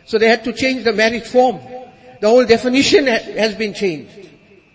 So they had to change the marriage form. The whole definition has been changed.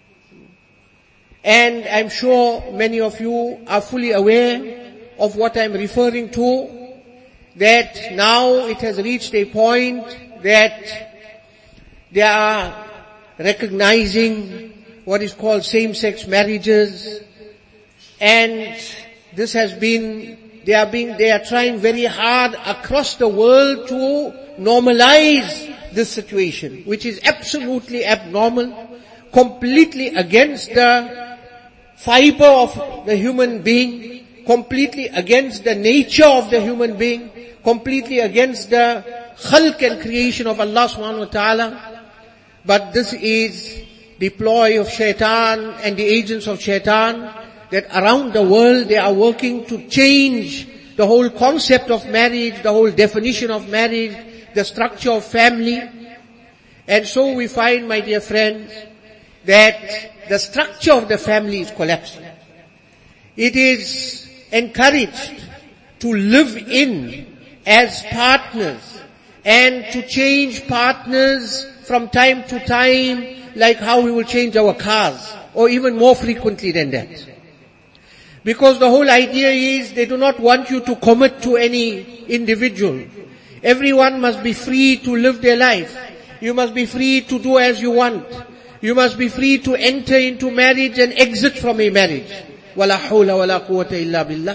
And I'm sure many of you are fully aware of what I'm referring to, that now it has reached a point that they are recognizing what is called same-sex marriages, and this has been, they are trying very hard across the world to normalize this situation, which is absolutely abnormal, completely against the fiber of the human being, completely against the nature of the human being, completely against the khalq and creation of Allah subhanahu wa ta'ala. But this is the ploy of shaitan and the agents of shaitan, that around the world they are working to change the whole concept of marriage, the whole definition of marriage, the structure of family. And so we find, my dear friends, that the structure of the family is collapsing. It is encouraged to live in as partners and to change partners from time to time, like how we will change our cars, or even more frequently than that. Because the whole idea is they do not want you to commit to any individual. Everyone must be free to live their life. You must be free to do as you want. You must be free to enter into marriage and exit from a marriage. وَلَا حَوْلَ وَلَا قُوَّةَ إِلَّا بِاللَّهِ.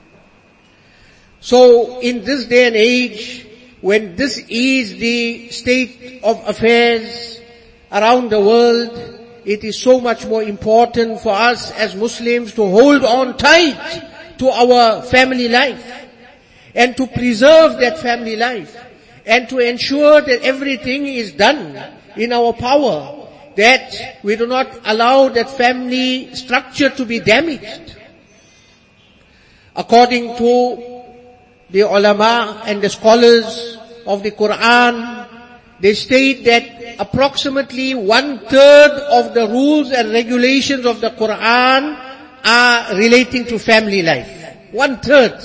So in this day and age, when this is the state of affairs around the world, it is so much more important for us as Muslims to hold on tight to our family life and to preserve that family life and to ensure that everything is done in our power, that we do not allow that family structure to be damaged. According to the ulama and the scholars of the Quran, they state that approximately 1/3 of the rules and regulations of the Quran are relating to family life. 1/3.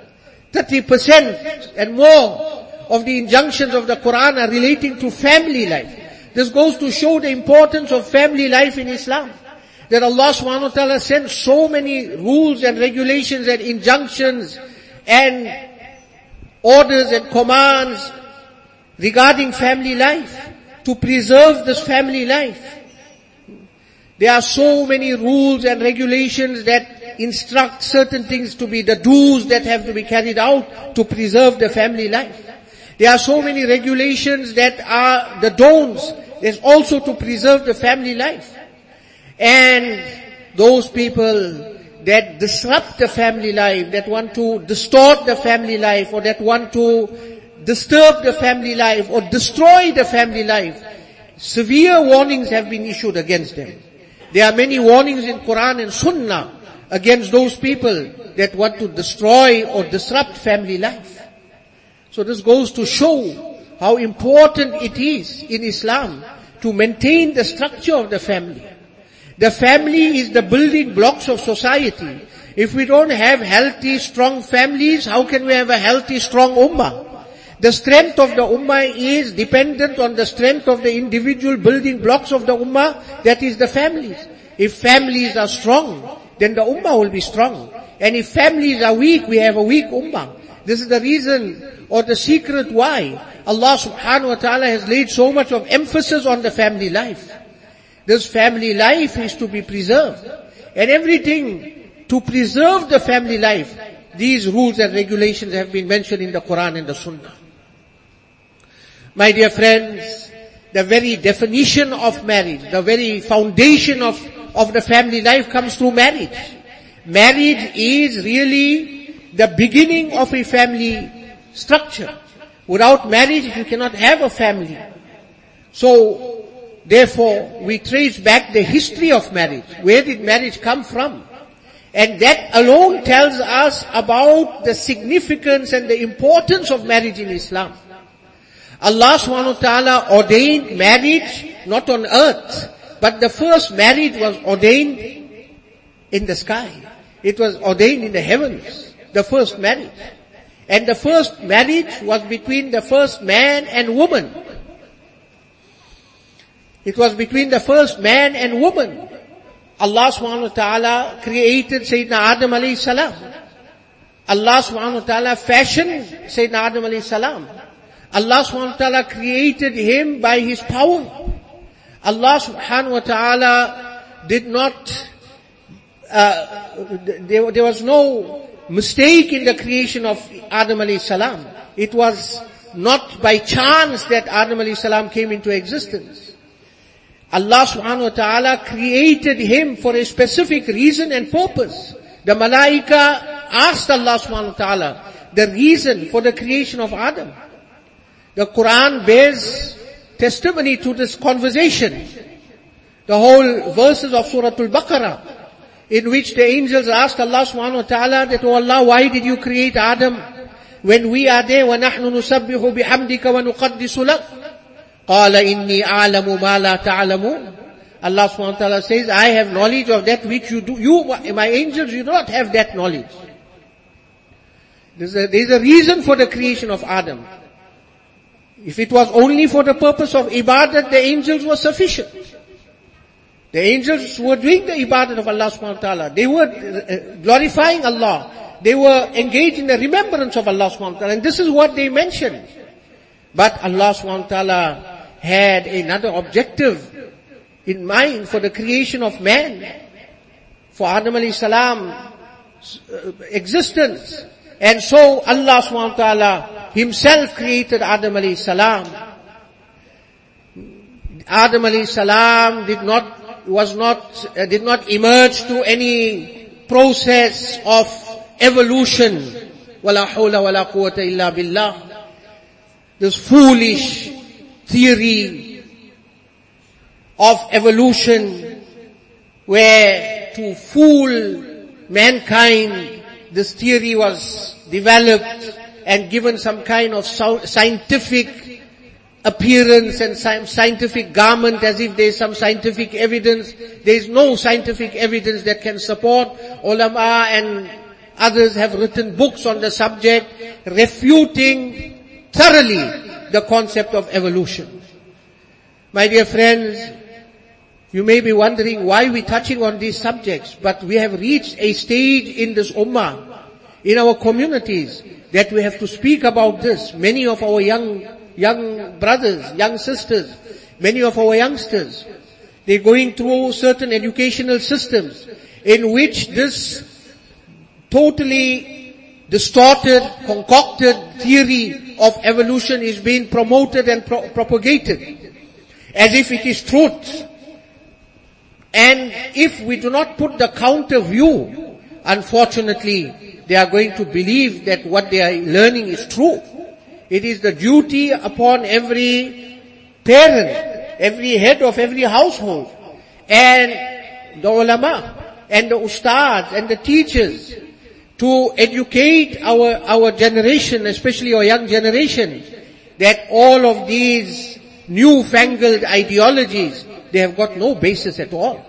30% and more of the injunctions of the Quran are relating to family life. This goes to show the importance of family life in Islam. That Allah subhanahu wa ta'ala sent so many rules and regulations and injunctions and orders and commands regarding family life, to preserve this family life. There are so many rules and regulations that instruct certain things to be the do's that have to be carried out to preserve the family life. There are so many regulations that are the don'ts. There's also to preserve the family life. And those people that disrupt the family life, that want to distort the family life, or that want to disturb the family life or destroy the family life, severe warnings have been issued against them. There are many warnings in Quran and Sunnah against those people that want to destroy or disrupt family life. So this goes to show how important it is in Islam to maintain the structure of the family. The family is the building blocks of society. If we don't have healthy, strong families, how can we have a healthy, strong ummah? The strength of the ummah is dependent on the strength of the individual building blocks of the ummah, that is the families. If families are strong, then the ummah will be strong. And if families are weak, we have a weak ummah. This is the reason or the secret why Allah subhanahu wa ta'ala has laid so much of emphasis on the family life. This family life is to be preserved. And everything to preserve the family life, these rules and regulations have been mentioned in the Quran and the Sunnah. My dear friends, the very definition of marriage, the very foundation of the family life comes through marriage. Marriage is really the beginning of a family structure. Without marriage, you cannot have a family. So, therefore, we trace back the history of marriage. Where did marriage come from? And that alone tells us about the significance and the importance of marriage in Islam. Allah subhanahu wa ta'ala ordained marriage not on earth, but the first marriage was ordained in the sky. It was ordained in the heavens, the first marriage. And the first marriage was between the first man and woman. It was between the first man and woman. Allah subhanahu wa ta'ala created Sayyidina Adam alayhi salam. Allah subhanahu wa ta'ala fashioned Sayyidina Adam alayhi salam. Allah subhanahu wa ta'ala created him by his power. Allah subhanahu wa ta'ala did not, there was no mistake in the creation of Adam alayhi salam. It was not by chance that Adam alayhi salam came into existence. Allah subhanahu wa ta'ala created him for a specific reason and purpose. The malaika asked Allah subhanahu wa ta'ala the reason for the creation of Adam. The Quran bears testimony to this conversation. The whole verses of Surah Al-Baqarah, in which the angels asked Allah subhanahu wa ta'ala that, "Oh Allah, why did you create Adam when we are there? وَنَحْنُ نُسَبِّحُ بِحَمْدِكَ وَنُقَدِّسُ لَكَ قَالَ إِنِّي أَعْلَمُ مَا لَا تَعْلَمُونَ." Allah subhanahu wa ta'ala says, I have knowledge of that which you do. You, my angels, you do not have that knowledge. There's a reason for the creation of Adam. If it was only for the purpose of ibadat, the angels were sufficient. The angels were doing the ibadat of Allah subhanahu wa ta'ala. They were glorifying Allah. They were engaged in the remembrance of Allah subhanahu wa ta'ala. And this is what they mentioned. But Allah subhanahu wa ta'ala had another objective in mind for the creation of man, for Adam alayhi salam's existence. And so Allah subhanahu wa ta'ala himself created Adam alayhi salam. Adam alayhi salam did not emerge through any process of evolution. Wala hawla wala quwwata illa billah. This foolish theory of evolution, where to fool mankind, this theory was developed and given some kind of scientific appearance and scientific garment, as if there is some scientific evidence. There is no scientific evidence that can support. Ulama and others have written books on the subject, refuting thoroughly the concept of evolution. My dear friends, you may be wondering why we're touching on these subjects, but we have reached a stage in this ummah, in our communities, that we have to speak about this. Many of our young brothers, young sisters, many of our youngsters, they're going through certain educational systems in which this totally distorted, concocted theory of evolution is being promoted and propagated as if it is truth. And if we do not put the counter view, unfortunately, they are going to believe that what they are learning is true. It is the duty upon every parent, every head of every household, and the ulama, and the ustads, and the teachers, to educate our generation, especially our young generation, that all of these newfangled ideologies, they have got no basis at all.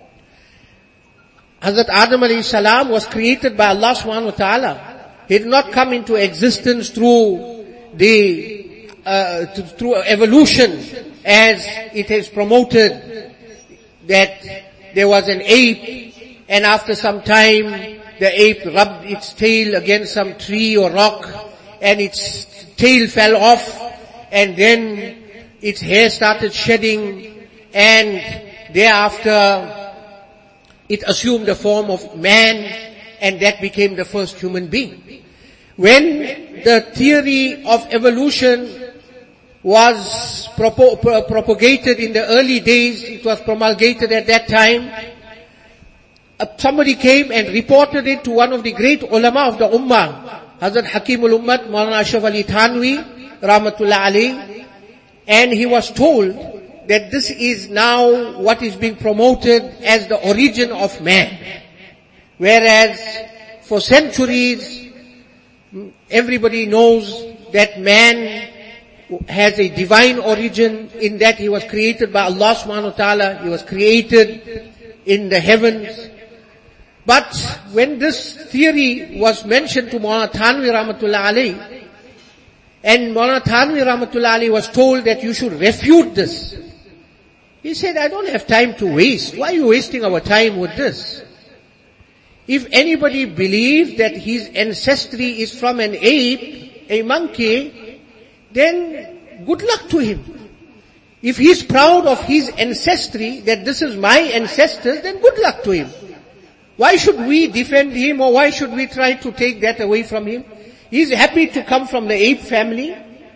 Hazrat Adam alayhi salam was created by Allah subhanahu wa ta'ala. He did not come into existence through through evolution, as it is promoted, that there was an ape, and after some time, the ape rubbed its tail against some tree or rock, and its tail fell off, and then its hair started shedding, and thereafter it assumed the form of man, and that became the first human being. When the theory of evolution was propagated in the early days, it was promulgated at that time, somebody came and reported it to one of the great ulama of the ummah, Hazrat Hakimul Ummat, Maulana Ashraf Ali Thanwi, Rahmatullah alayhi, and he was told that this is now what is being promoted as the origin of man. Whereas for centuries, everybody knows that man has a divine origin, in that he was created by Allah subhanahu wa ta'ala. He was created in the heavens. But when this theory was mentioned to Maulana Thanvi Rahmatullah Alayhi, and Maulana Thanvi Rahmatullah Alayhi was told that you should refute this, he said, I don't have time to waste. Why are you wasting our time with this? If anybody believes that his ancestry is from an ape, a monkey, then good luck to him. If he's proud of his ancestry, that this is my ancestors, then good luck to him. Why should we defend him, or why should we try to take that away from him? He's happy to come from the ape family.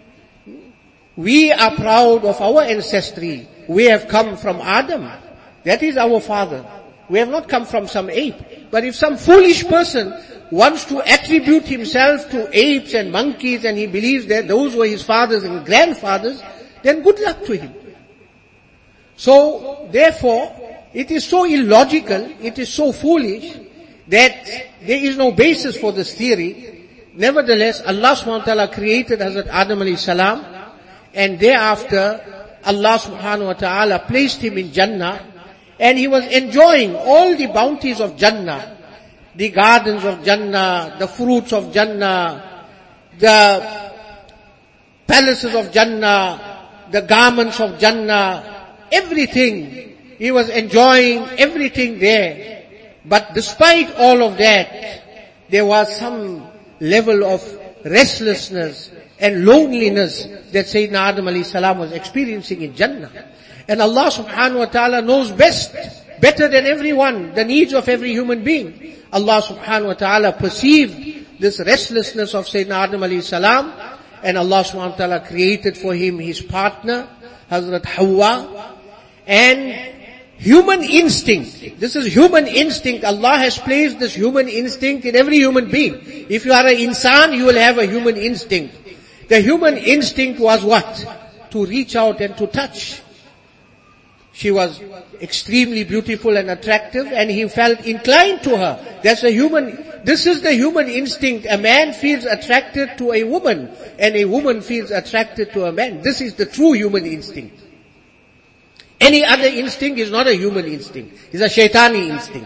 We are proud of our ancestry. We have come from Adam. That is our father. We have not come from some ape. But if some foolish person wants to attribute himself to apes and monkeys, and he believes that those were his fathers and grandfathers, then good luck to him. So, therefore, it is so illogical, it is so foolish, that there is no basis for this theory. Nevertheless, Allah subhanahu wa ta'ala created Hazrat Adam alayhi salam, and thereafter, Allah subhanahu wa ta'ala placed him in Jannah, and he was enjoying all the bounties of Jannah, the gardens of Jannah, the fruits of Jannah, the palaces of Jannah, the garments of Jannah, everything. He was enjoying everything there. But despite all of that, there was some level of restlessness and loneliness that Sayyidina Adam alayhi salam was experiencing in Jannah. And Allah subhanahu wa ta'ala knows best, better than everyone, the needs of every human being. Allah subhanahu wa ta'ala perceived this restlessness of Sayyidina Adam alayhi salam, and Allah subhanahu wa ta'ala created for him his partner, Hazrat Hawa. And human instinct, this is human instinct. Allah has placed this human instinct in every human being. If you are an insan, you will have a human instinct. The human instinct was what? To reach out and to touch. She was extremely beautiful and attractive, and he felt inclined to her. This is the human instinct. A man feels attracted to a woman, and a woman feels attracted to a man. This is the true human instinct. Any other instinct is not a human instinct. It's a shaitani instinct.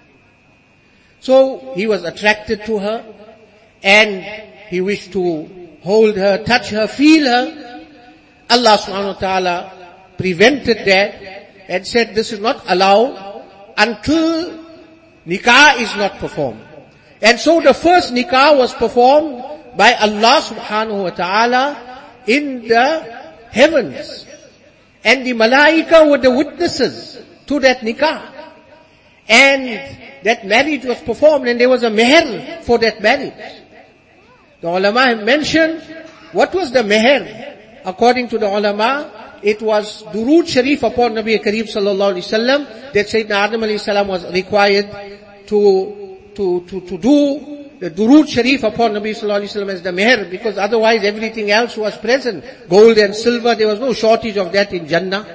So, he was attracted to her, and he wished to hold her, touch her, feel her. Allah subhanahu wa ta'ala prevented that and said this is not allowed until nikah is not performed. And so the first nikah was performed by Allah subhanahu wa ta'ala in the heavens. And the malaika were the witnesses to that nikah. And that marriage was performed, and there was a meher for that marriage. The ulama have mentioned, what was the meher? According to the ulama, it was Durood Sharif upon Nabi Kareem sallallahu alaihi wasallam, that Sayyidina Adam alayhi salam was required to do the Durood Sharif upon Nabi sallallahu alaihi wasallam as the meher, because otherwise everything else was present. Gold and silver, there was no shortage of that in Jannah.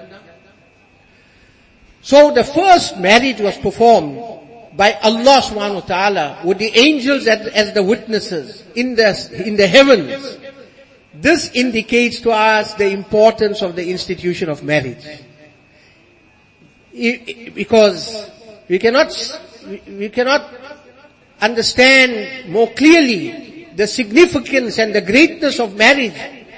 So the first marriage was performed by Allah subhanahu wa ta'ala with the angels as the witnesses in the heavens. This indicates to us the importance of the institution of marriage. Because we cannot understand more clearly the significance and the greatness of marriage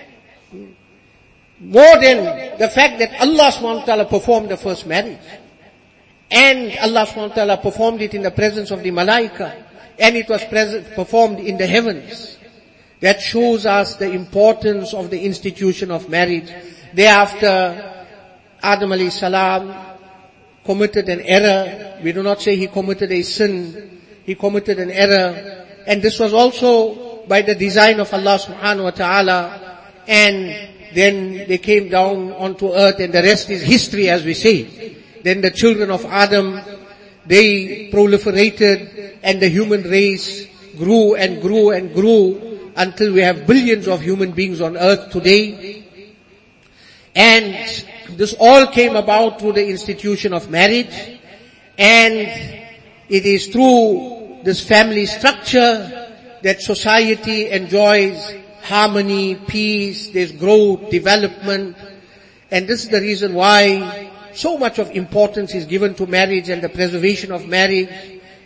more than the fact that Allah subhanahu wa ta'ala performed the first marriage. And Allah subhanahu wa ta'ala performed it in the presence of the malaika, and it was performed in the heavens. That shows us the importance of the institution of marriage. Thereafter, Adam alayhi salam committed an error. We do not say he committed a sin. He committed an error. And this was also by the design of Allah subhanahu wa ta'ala. And then they came down onto earth, and the rest is history, as we say. Then the children of Adam, they proliferated, and the human race grew and grew and grew until we have billions of human beings on earth today. And this all came about through the institution of marriage. And it is through this family structure that society enjoys harmony, peace, there's growth, development. And this is the reason why so much of importance is given to marriage and the preservation of marriage.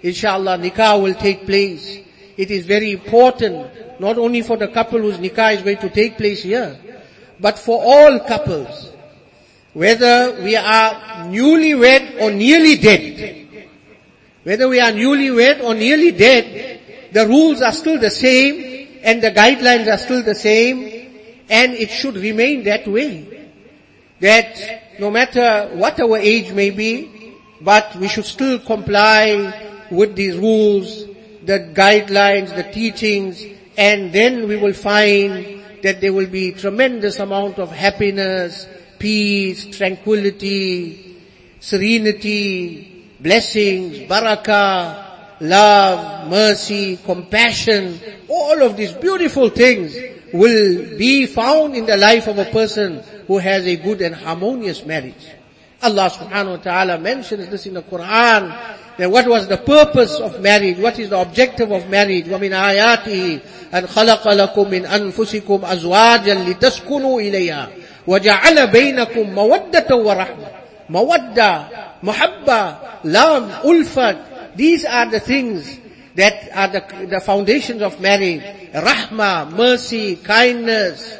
inshallah, nikah will take place. It is very important, not only for the couple whose nikah is going to take place here, but for all couples. Whether we are newlywed or nearly dead. Whether we are newlywed or nearly dead, the rules are still the same and the guidelines are still the same, and it should remain that way. That no matter what our age may be, but we should still comply with these rules, the guidelines, the teachings, and then we will find that there will be tremendous amount of happiness, peace, tranquility, serenity, blessings, barakah, love, mercy, compassion. All of these beautiful things will be found in the life of a person who has a good and harmonious marriage. Allah subhanahu wa ta'ala mentions this in the Quran, that what was the purpose of marriage, what is the objective of marriage. وَمِنْ آيَاتِهِ أَنْ خَلَقَ لَكُم مِّنْ أَنفُسِكُمْ أَزْوَاجًا لِتَسْكُنُوا إِلَيْهَا وَجَعَلَ بَيْنَكُمْ مَوَدَّةً وَرَحْمَةً. Mawadda, muhabba, love, ulfat. These are the things that are the foundations of marriage. Rahmah, mercy, kindness.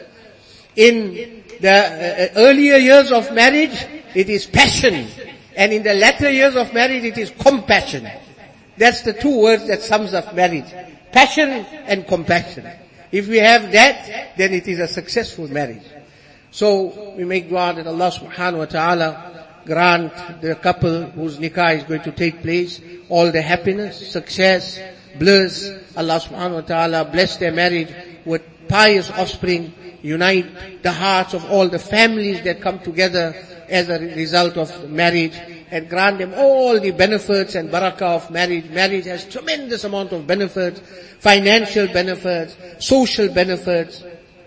In the earlier years of marriage, it is passion. And in the latter years of marriage, it is compassion. That's the two words that sums up marriage. Passion and compassion. If we have that, then it is a successful marriage. So, we make dua that Allah subhanahu wa ta'ala grant the couple whose nikah is going to take place all the happiness, success, bliss. Allah subhanahu wa ta'ala bless their marriage with pious offspring, unite the hearts of all the families that come together as a result of marriage, and grant them all the benefits and barakah of marriage. Marriage has tremendous amount of benefits, financial benefits, social benefits,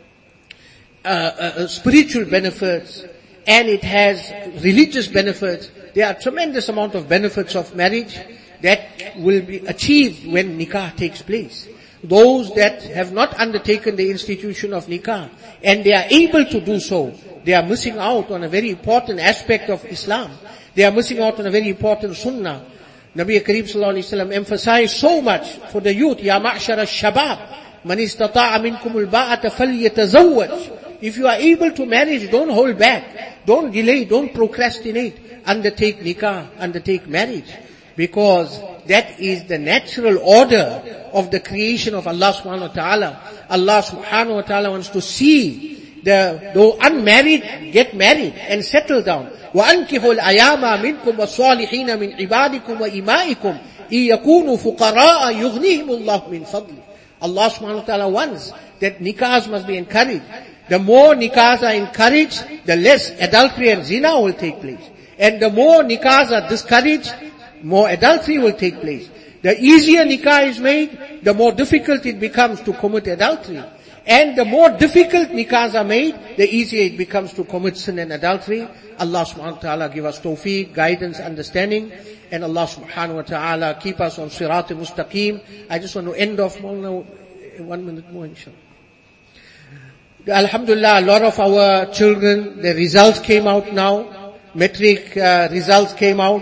spiritual benefits, and it has religious benefits. There are tremendous amount of benefits of marriage that will be achieved when nikah takes place. Those that have not undertaken the institution of nikah, and they are able to do so, they are missing out on a very important aspect of Islam. They are missing out on a very important sunnah. Nabi Kareem sallallahu alaihi wasallam emphasized so much for the youth, Ya ma'shar al-shabab, man istata'a minkum al-ba'ata falyatazawwaj. If you are able to manage, don't hold back. Don't delay, don't procrastinate. Undertake nikah, undertake marriage. Because that is the natural order of the creation of Allah subhanahu wa ta'ala. Allah subhanahu wa ta'ala wants to see the unmarried get married and settle down. وَأَنْكِحُوا الْأَيَامَ مِنْكُمْ وَالصَّالِحِينَ مِنْ عِبَادِكُمْ وَإِمَائِكُمْ إِنْ يَكُونُوا فُقَرَاءَ يُغْنِيهِمُ اللَّهُ مِنْ فَضْلِهِ. Allah subhanahu wa ta'ala wants that nikahs must be encouraged. The more nikahs are encouraged, the less adultery and zina will take place. And the more nikahs are discouraged, more adultery will take place. The easier nikah is made, the more difficult it becomes to commit adultery. And the more difficult nikahs are made, the easier it becomes to commit sin and adultery. Allah subhanahu wa ta'ala give us tawfiq, guidance, understanding. And Allah subhanahu wa ta'ala keep us on sirat mustaqim. I just want to end off 1 minute more, inshallah. Alhamdulillah, a lot of our children, the results came out now. Metric results came out.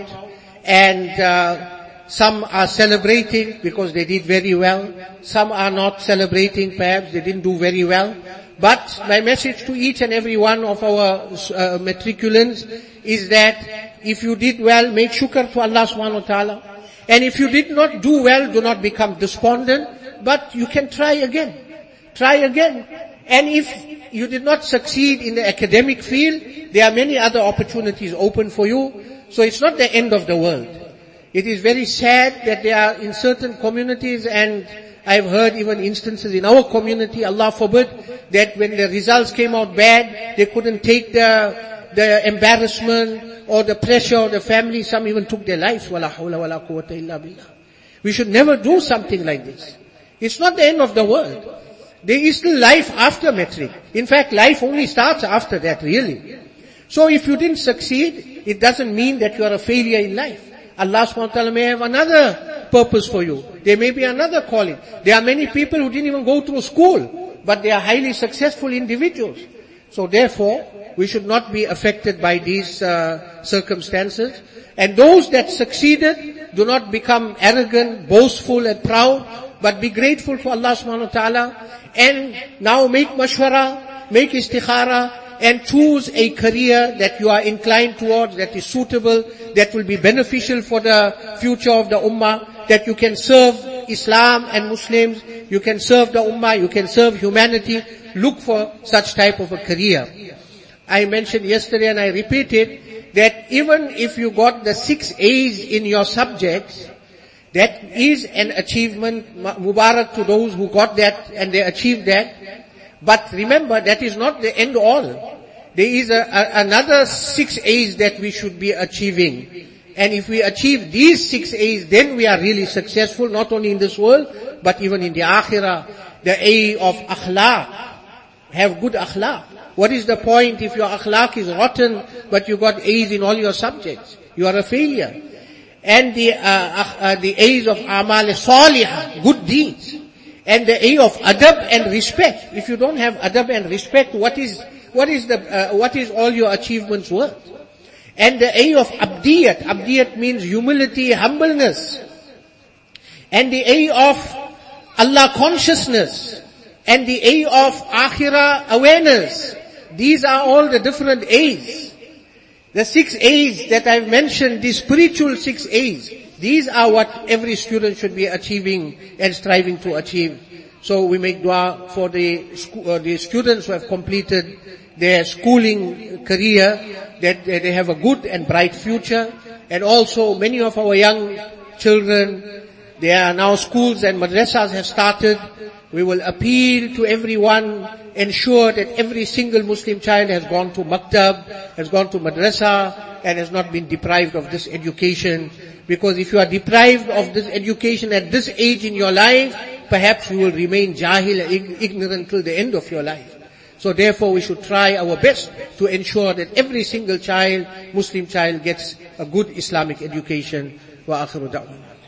And some are celebrating because they did very well. Some are not celebrating, perhaps they didn't do very well. But my message to each and every one of our matriculants is that if you did well, make shukr to Allah subhanahu wa ta'ala. And if you did not do well, do not become despondent, but you can try again. Try again. And if you did not succeed in the academic field, there are many other opportunities open for you. So it's not the end of the world. It is very sad that there are in certain communities, and I've heard even instances in our community, Allah forbid, that when the results came out bad, they couldn't take the embarrassment or the pressure of the family. Some even took their lives. Wala hawla wala quwwata illa billah. We should never do something like this. It's not the end of the world. There is still life after metric. In fact, life only starts after that, really. So if you didn't succeed, it doesn't mean that you are a failure in life. Allah subhanahu wa ta'ala may have another purpose for you. There may be another calling. There are many people who didn't even go through school, but they are highly successful individuals. So therefore, we should not be affected by these circumstances. And those that succeeded, Do not become arrogant, boastful and proud, but be grateful to Allah subhanahu wa ta'ala. And now make mashwara, make istikhara, and choose a career that you are inclined towards, that is suitable, that will be beneficial for the future of the ummah, that you can serve Islam and Muslims, you can serve the ummah, you can serve humanity. Look for such type of a career. I mentioned yesterday and I repeated that even if you got the 6 A's in your subjects, that is an achievement. Mubarak to those who got that and they achieved that. But remember, that is not the end all. There is another 6 A's that we should be achieving. And if we achieve these 6 A's, then we are really successful, not only in this world, but even in the akhirah. The A of akhlaq. Have good akhlaq. What is the point if your akhlaq is rotten, but you got A's in all your subjects? You are a failure. And the A's of amal salihah, good deeds. And the A of adab and respect. If you don't have adab and respect, what is all your achievements worth? And the A of abdiyat. Abdiyat means humility, humbleness. And the A of Allah consciousness. And the A of akhirah awareness. These are all the different A's. The 6 A's that I've mentioned, the spiritual 6 A's, these are what every student should be achieving and striving to achieve. So we make dua for the students who have completed their schooling career, that they have a good and bright future. And also many of our young children, there are now schools and madrasas have started. We will appeal to everyone, ensure that every single Muslim child has gone to maktab, has gone to madrasa, and has not been deprived of this education. Because if you are deprived of this education at this age in your life, perhaps you will remain jahil, ignorant till the end of your life. So therefore we should try our best to ensure that every single child, Muslim child, gets a good Islamic education. Wa akhiru da'wana.